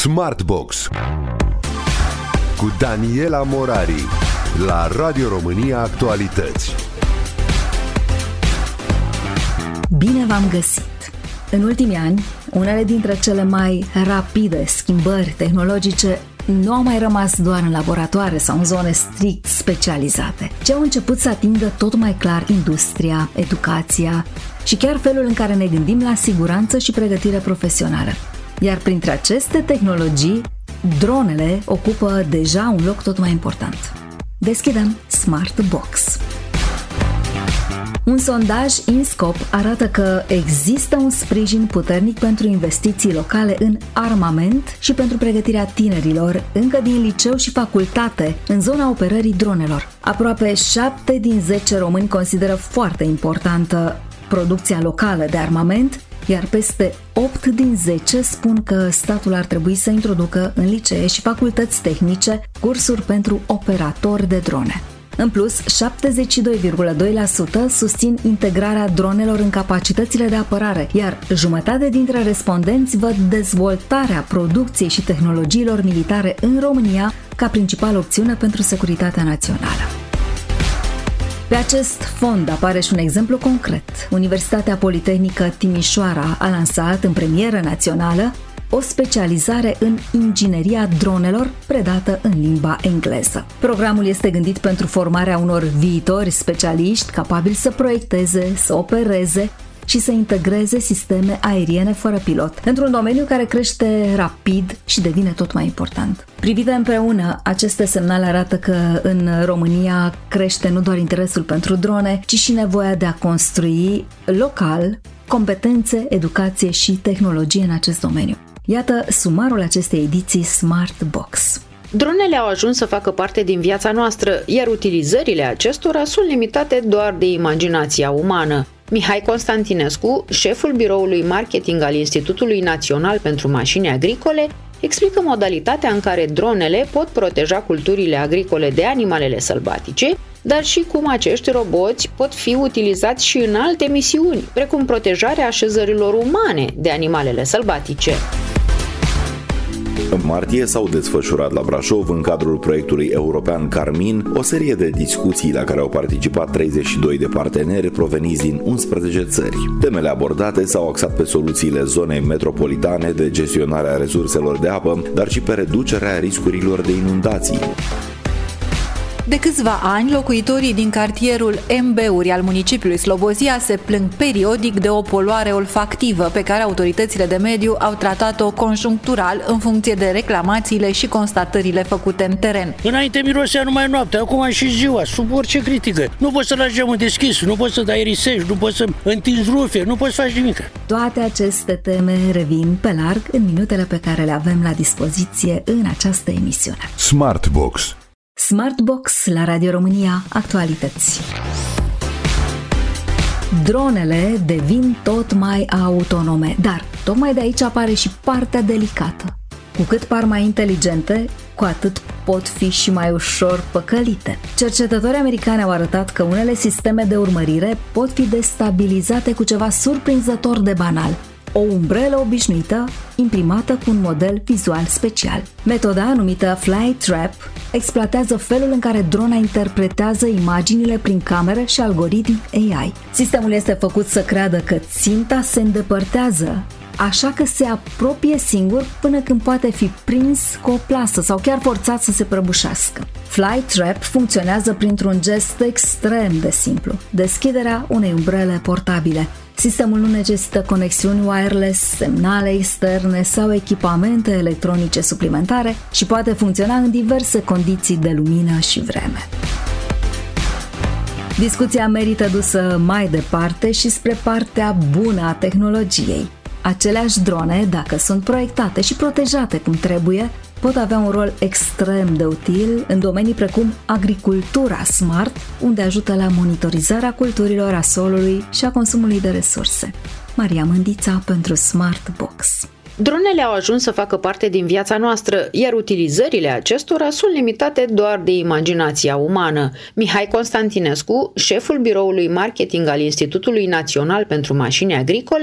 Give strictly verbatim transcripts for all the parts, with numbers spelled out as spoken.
Smartbox cu Daniela Morari la Radio România Actualități. Bine v-am găsit! În ultimii ani, unele dintre cele mai rapide schimbări tehnologice nu au mai rămas doar în laboratoare sau în zone strict specializate, ci au început să atingă tot mai clar industria, educația și chiar felul în care ne gândim la siguranță și pregătire profesională. Iar printre aceste tehnologii, dronele ocupă deja un loc tot mai important. Deschidem Smartbox. Un sondaj InScope arată că există un sprijin puternic pentru investiții locale în armament și pentru pregătirea tinerilor încă din liceu și facultate în zona operării dronelor. Aproape șapte din zece români consideră foarte importantă producția locală de armament, iar peste opt din zece spun că statul ar trebui să introducă în licee și facultăți tehnice cursuri pentru operatori de drone. În plus, șaptezeci și doi virgulă doi la sută susțin integrarea dronelor în capacitățile de apărare, iar jumătate dintre respondenți văd dezvoltarea producției și tehnologiilor militare în România ca principală opțiune pentru securitatea națională. Pe acest fond apare și un exemplu concret. Universitatea Politehnică Timișoara a lansat în premieră națională o specializare în ingineria dronelor predată în limba engleză. Programul este gândit pentru formarea unor viitori specialiști capabili să proiecteze, să opereze și să integreze sisteme aeriene fără pilot, într-un domeniu care crește rapid și devine tot mai important. Privite împreună, aceste semnale arată că în România crește nu doar interesul pentru drone, ci și nevoia de a construi local competențe, educație și tehnologie în acest domeniu. Iată sumarul acestei ediții Smartbox. Dronele au ajuns să facă parte din viața noastră, iar utilizările acestora sunt limitate doar de imaginația umană. Mihai Constantinescu, șeful biroului marketing al Institutului Național pentru Mașini Agricole, explică modalitatea în care dronele pot proteja culturile agricole de animalele sălbatice, dar și cum acești roboți pot fi utilizați și în alte misiuni, precum protejarea așezărilor umane de animalele sălbatice. În martie s-au desfășurat la Brașov, în cadrul proiectului european Carmin, o serie de discuții la care au participat treizeci și doi de parteneri proveniți din unsprezece țări. Temele abordate s-au axat pe soluțiile zonei metropolitane de gestionare a resurselor de apă, dar și pe reducerea riscurilor de inundații. De câțiva ani, locuitorii din cartierul M B-uri al municipiului Slobozia se plâng periodic de o poluare olfactivă pe care autoritățile de mediu au tratat-o conjunctural în funcție de reclamațiile și constatările făcute în teren. Înainte mirosea numai noaptea, acum și ziua, sub orice critică. Nu poți să lași geamul deschis, nu poți să dai risești, nu poți să întinzi rufe, nu poți să faci nimic. Toate aceste teme revin pe larg în minutele pe care le avem la dispoziție în această emisiune. Smartbox. Smartbox la Radio România Actualități. Dronele devin tot mai autonome, dar tocmai de aici apare și partea delicată. Cu cât par mai inteligente, cu atât pot fi și mai ușor păcălite. Cercetători americani au arătat că unele sisteme de urmărire pot fi destabilizate cu ceva surprinzător de banal: o umbrelă obișnuită imprimată cu un model vizual special. Metoda, numită Fly Trap, exploatează felul în care drona interpretează imaginile prin cameră și algoritmi A I. Sistemul este făcut să creadă că ținta se îndepărtează, așa că se apropie singur până când poate fi prins cu o plasă sau chiar forțat să se prăbușească. Fly Trap funcționează printr-un gest extrem de simplu: deschiderea unei umbrele portabile. Sistemul nu necesită conexiuni wireless, semnale externe sau echipamente electronice suplimentare și poate funcționa în diverse condiții de lumină și vreme. Discuția merită dusă mai departe și spre partea bună a tehnologiei. Aceleași drone, dacă sunt proiectate și protejate cum trebuie, pot avea un rol extrem de util în domenii precum agricultura smart, unde ajută la monitorizarea culturilor, a solului și a consumului de resurse. Maria Mândița pentru Smartbox. Dronele au ajuns să facă parte din viața noastră, iar utilizările acestora sunt limitate doar de imaginația umană. Mihai Constantinescu, șeful biroului marketing al Institutului Național pentru Mașini Agricole,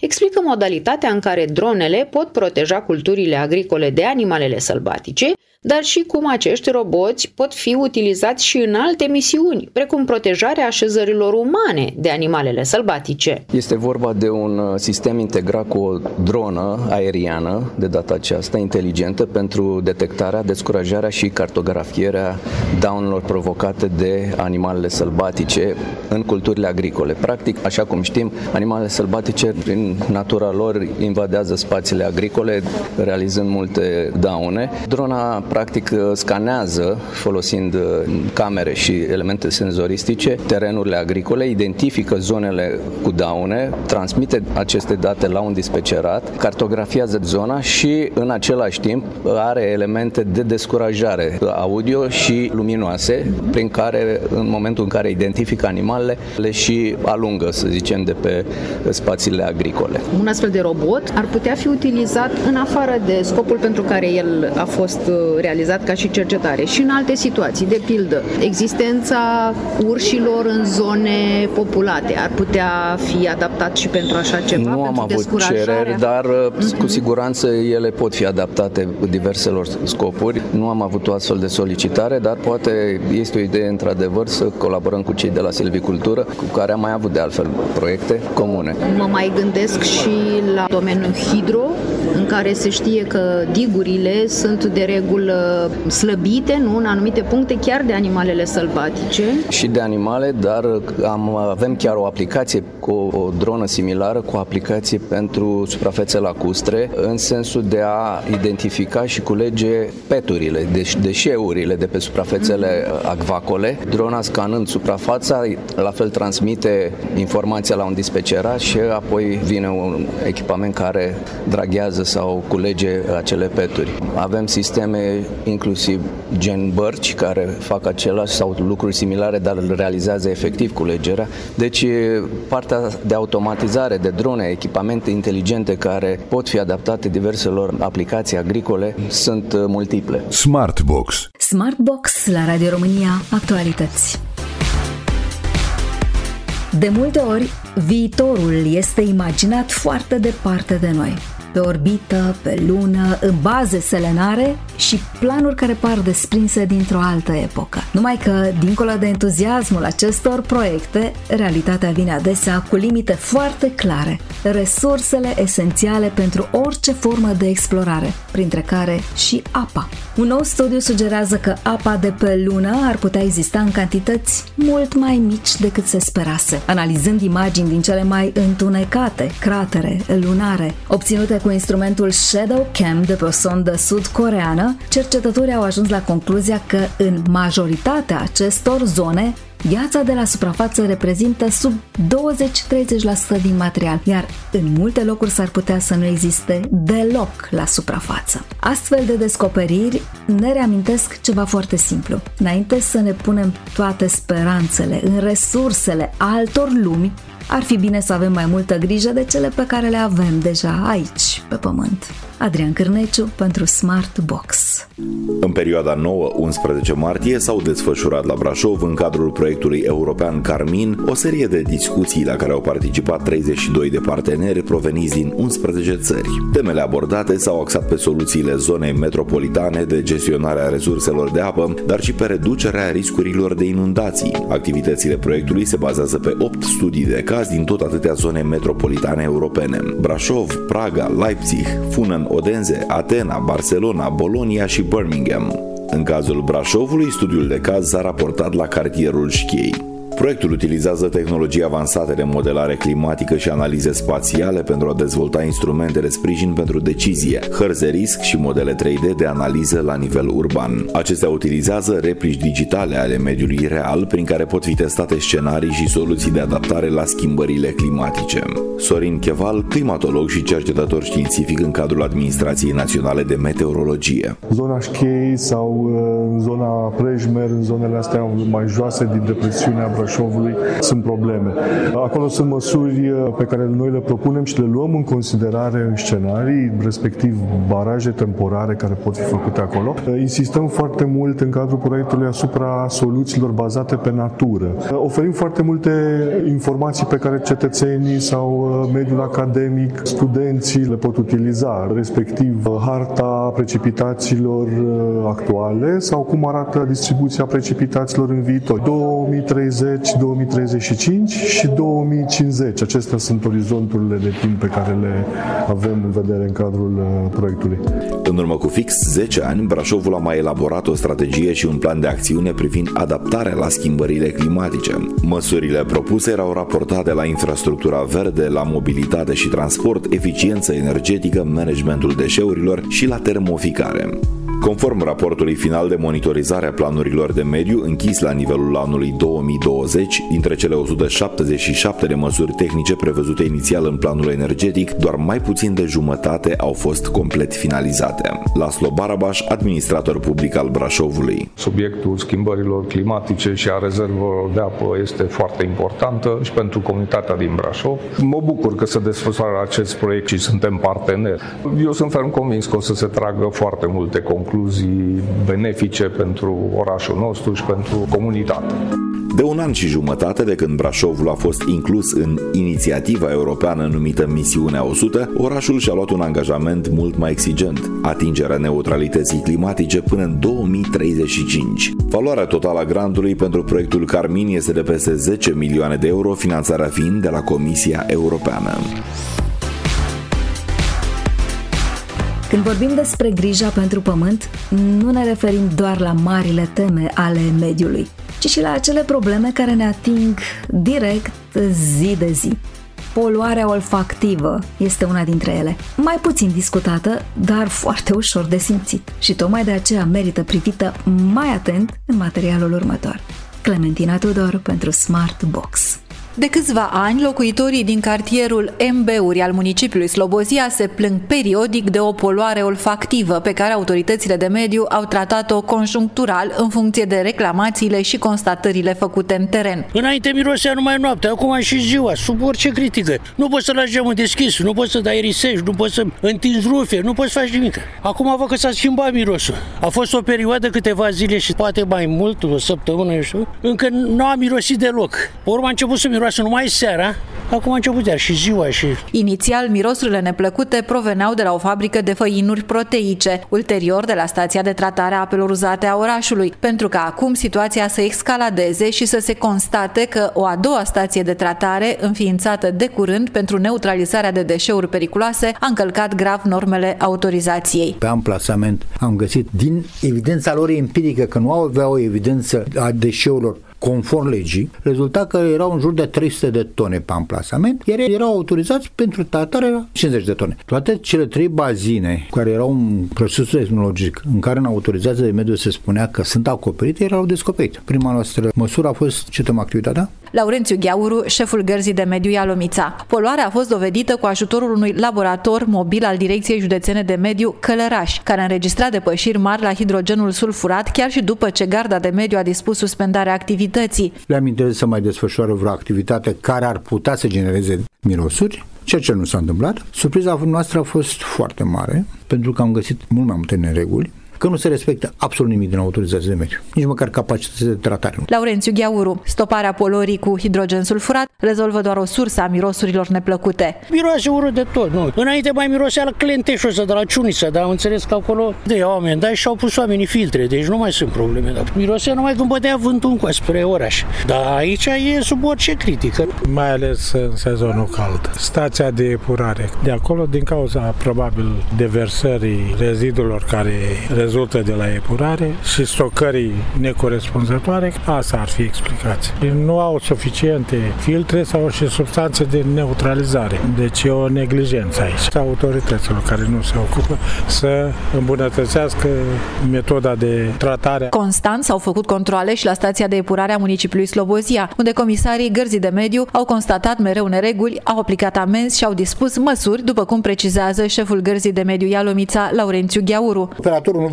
explică modalitatea în care dronele pot proteja culturile agricole de animalele sălbatice, dar și cum acești roboți pot fi utilizați și în alte misiuni, precum protejarea așezărilor umane de animalele sălbatice. Este vorba de un sistem integrat cu o dronă aeriană, de data aceasta inteligentă, pentru detectarea, descurajarea și cartografierea daunelor provocate de animalele sălbatice în culturile agricole. Practic, așa cum știm, animalele sălbatice, prin natura lor, invadează spațiile agricole, realizând multe daune. Drona practic scanează, folosind camere și elemente senzoristice, terenurile agricole, identifică zonele cu daune, transmite aceste date la un dispecerat, cartografiază zona și în același timp are elemente de descurajare audio și luminoase, prin care în momentul în care identifică animalele, le și alungă, să zicem, de pe spațiile agricole. Un astfel de robot ar putea fi utilizat în afară de scopul pentru care el a fost realizat ca și cercetare și în alte situații, de pildă, existența urșilor în zone populate ar putea fi adaptat și pentru așa ceva? Nu am avut cereri, dar uh-huh. cu siguranță ele pot fi adaptate diverselor scopuri. Nu am avut o astfel de solicitare, dar poate este o idee într-adevăr să colaborăm cu cei de la silvicultură, cu care am mai avut de altfel proiecte comune. Mă mai gândesc și la domeniul hidro, în care se știe că digurile sunt de regulă slăbite, nu, în anumite puncte, chiar de animalele sălbatice. Și de animale, dar am, avem chiar o aplicație cu o dronă similară, cu o aplicație pentru suprafețe lacustre, în sensul de a identifica și culege peturile, deș- deșeurile de pe suprafețele acvacole. Drona scanând suprafața, la fel transmite informația la un dispecerat și apoi vine un echipament care draghează sau culege acele peturi. Avem sisteme inclusiv gen bărci care fac același sau lucruri similare, dar realizează efectiv culegerea. Deci partea de automatizare de drone, echipamente inteligente care pot fi adaptate diverselor aplicații agricole sunt multiple. Smartbox. Smartbox la Radio România Actualități. De multe ori, viitorul este imaginat foarte departe de noi. Pe orbită, pe lună, în baze selenare și planuri care par desprinse dintr-o altă epocă. Numai că, dincolo de entuziasmul acestor proiecte, realitatea vine adesea cu limite foarte clare, resursele esențiale pentru orice formă de explorare, printre care și apa. Un nou studiu sugerează că apa de pe lună ar putea exista în cantități mult mai mici decât se sperase. Analizând imagini din cele mai întunecate cratere lunare, obținute cu instrumentul ShadowCam de pe o sondă sud-coreeană, cercetătorii au ajuns la concluzia că în majoritatea acestor zone, gheața de la suprafață reprezintă sub douăzeci-treizeci la sută din material, iar în multe locuri s-ar putea să nu existe deloc la suprafață. Astfel de descoperiri ne reamintesc ceva foarte simplu. Înainte să ne punem toate speranțele în resursele altor lumi, ar fi bine să avem mai multă grijă de cele pe care le avem deja aici, pe pământ. Adrian Cârneciu pentru Smartbox. În perioada nouă unsprezece martie s-au desfășurat la Brașov, în cadrul proiectului european Carmin, o serie de discuții la care au participat treizeci și doi de parteneri proveniți din unsprezece țări. Temele abordate s-au axat pe soluțiile zonei metropolitane de gestionare a resurselor de apă, dar și pe reducerea riscurilor de inundații. Activitățile proiectului se bazează pe opt studii de caz din tot atâtea zone metropolitane europene: Brașov, Praga, Leipzig, Funen, Odense, Atena, Barcelona, Bologna și Birmingham. În cazul Brașovului, studiul de caz s-a raportat la cartierul Șchei. Proiectul utilizează tehnologii avansate de modelare climatică și analize spațiale pentru a dezvolta instrumente de sprijin pentru decizie, hărți de risc și modele trei D de analiză la nivel urban. Acestea utilizează replici digitale ale mediului real, prin care pot fi testate scenarii și soluții de adaptare la schimbările climatice. Sorin Cheval, climatolog și cercetător științific în cadrul Administrației Naționale de Meteorologie. Zona Șchei sau în zona Prejmer, în zonele astea mai joase din depresiunea Brașovului sunt probleme. Acolo sunt măsuri pe care noi le propunem și le luăm în considerare în scenarii, respectiv baraje temporare care pot fi făcute acolo. Insistăm foarte mult în cadrul proiectului asupra soluțiilor bazate pe natură. Oferim foarte multe informații pe care cetățenii sau mediul academic, studenții le pot utiliza, respectiv harta precipitațiilor actuale sau cum arată distribuția precipitațiilor în viitor. două mii treizeci - două mii treizeci și cinci și două mii cincizeci. Acestea sunt orizonturile de timp pe care le avem în vedere în cadrul proiectului. În urmă cu fix zece ani, Brașovul a mai elaborat o strategie și un plan de acțiune privind adaptarea la schimbările climatice. Măsurile propuse erau raportate la infrastructura verde, la mobilitate și transport, eficiență energetică, managementul deșeurilor și la termoficare. Conform raportului final de monitorizare a planurilor de mediu închis la nivelul anului două mii douăzeci, dintre cele o sută șaptezeci și șapte de măsuri tehnice prevăzute inițial în planul energetic, doar mai puțin de jumătate au fost complet finalizate. Laslo Barabaș, administrator public al Brașovului. Subiectul schimbărilor climatice și a rezervelor de apă este foarte importantă și pentru comunitatea din Brașov. Mă bucur că se desfășoară acest proiect și suntem parteneri. Eu sunt ferm convins că o să se tragă foarte multe concluzii concluzii benefice pentru orașul nostru și pentru comunitate. De un an și jumătate de când Brașovul a fost inclus în inițiativa europeană numită Misiunea o sută, orașul și-a luat un angajament mult mai exigent, atingerea neutralității climatice până în două mii treizeci și cinci. Valoarea totală a grantului pentru proiectul Carmin este de peste zece milioane de euro, finanțarea fiind de la Comisia Europeană. Când vorbim despre grija pentru pământ, nu ne referim doar la marile teme ale mediului, ci și la acele probleme care ne ating direct zi de zi. Poluarea olfactivă este una dintre ele, mai puțin discutată, dar foarte ușor de simțit și tocmai de aceea merită privită mai atent în materialul următor. Clementina Tudor pentru Smart Box. De câțiva ani, locuitorii din cartierul M B-uri al municipiului Slobozia se plâng periodic de o poluare olfactivă pe care autoritățile de mediu au tratat-o conjunctural în funcție de reclamațiile și constatările făcute în teren. Înainte mirosea numai noaptea, acum și ziua, sub orice critică. Nu poți să lași geamul deschis, nu poți să dai risești, nu poți să întinzi rufe, nu poți să faci nimic. Acum văd că s-a schimbat mirosul. A fost o perioadă, câteva zile și poate mai mult, o săptămână, eu știu, încă nu a mirosit deloc. Pe urmă a început să miroase numai seara, acum a început iar și ziua și... Inițial, mirosurile neplăcute proveneau de la o fabrică de făinuri proteice, ulterior de la stația de tratare a apelor uzate a orașului, pentru că acum situația să escaladeze și să se constate că o a doua stație de tratare, înființată de curând pentru neutralizarea de deșeuri periculoase, a încălcat grav normele autorizației. Pe amplasament am găsit, din evidența lor empirică, că nu aveau o evidență a deșeurilor conform legii, rezulta că erau în jur de trei sute de tone pe amplasament, iar erau autorizați pentru tratare cincizeci de tone. Toate cele trei bazine care erau un proces tehnologic în care în autorizația de mediu se spunea că sunt acoperite, erau descoperite. Prima noastră măsură a fost, cităm activitatea? Laurențiu Gheauru, șeful Gărzii de Mediu Ialomița. Poluarea a fost dovedită cu ajutorul unui laborator mobil al Direcției Județene de Mediu Călăraș, care a înregistrat depășiri mari la hidrogenul sulfurat chiar și după ce Garda de Mediu a dispus suspendarea activității. Le-am interzis să mai desfășoare vreo activitate care ar putea să genereze mirosuri, ceea ce nu s-a întâmplat. Surpriza noastră a fost foarte mare, pentru că am găsit mult mai multe nereguli, că nu se respectă absolut nimic din autorizația de mediu, nici măcar capacitatea de tratare. Laurențiu Gheauru, stoparea poluării cu hidrogen sulfurat rezolvă doar o sursă a mirosurilor neplăcute. Miroase urât de tot, nu. Înainte mai mirosea la Clenteșul ăsta de la Ciunița, dar am înțeles că acolo de oameni, dar și-au pus oamenii filtre, deci nu mai sunt probleme. Dar mirosea numai când bădea vântul încoa spre oraș. Dar aici e sub orice critică. Mai ales în sezonul cald. Stația de epurare. De acolo, din cauza probabil deversării rezidurilor care rezultă de la epurare și stocării necorespunzătoare, asta ar fi explicația. Nu au suficiente filtre sau și substanțe de neutralizare. Deci e o neglijență aici. Autorităților care nu se ocupă să îmbunătățească metoda de tratare. Constant s-au făcut controale și la stația de epurare a municipiului Slobozia, unde comisarii Gărzii de Mediu au constatat mereu nereguli, au aplicat amenzi și au dispus măsuri, după cum precizează șeful Gărzii de Mediu Ialomița, Laurențiu Gheauru. Operatorul nu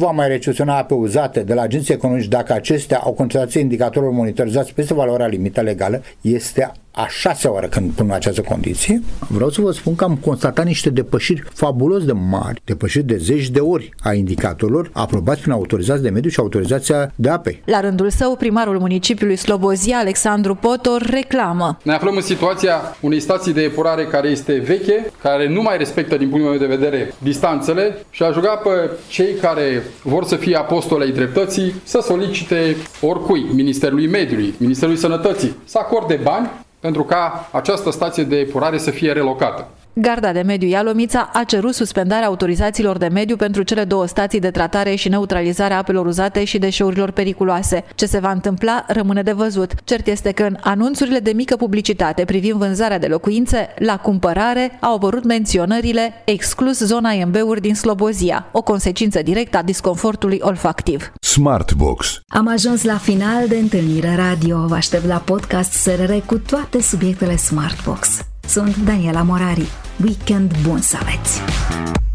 va mai recepționa ape uzate de la agenții economici dacă acestea au concentrație indicatorilor monitorizați peste valoarea limită legală, este a șasea oară când pun această condiție. Vreau să vă spun că am constatat niște depășiri fabulos de mari, depășiri de zeci de ori a indicatorilor aprobați prin autorizați de mediu și autorizația de ape. La rândul său, primarul municipiului Slobozia, Alexandru Potor, reclamă. Ne aflăm în situația unei stații de epurare care este veche, care nu mai respectă din punctul meu de vedere distanțele și aș ruga pe cei care vor să fie apostoli ai dreptății să solicite oricui, Ministerului Mediului, Ministerului Sănătății, să acorde bani pentru ca această stație de epurare să fie relocată. Garda de mediu Ialomița a cerut suspendarea autorizațiilor de mediu pentru cele două stații de tratare și neutralizare a apelor uzate și deșeurilor periculoase. Ce se va întâmpla rămâne de văzut. Cert este că în anunțurile de mică publicitate privind vânzarea de locuințe, la cumpărare au apărut menționările exclus zona I M B-uri din Slobozia, o consecință directă a disconfortului olfactiv. Smartbox. Am ajuns la final de întâlnire radio. Vă aștept la podcast S R R cu toate subiectele Smartbox. Sunt Daniela Morari. Weekend bun să aveți!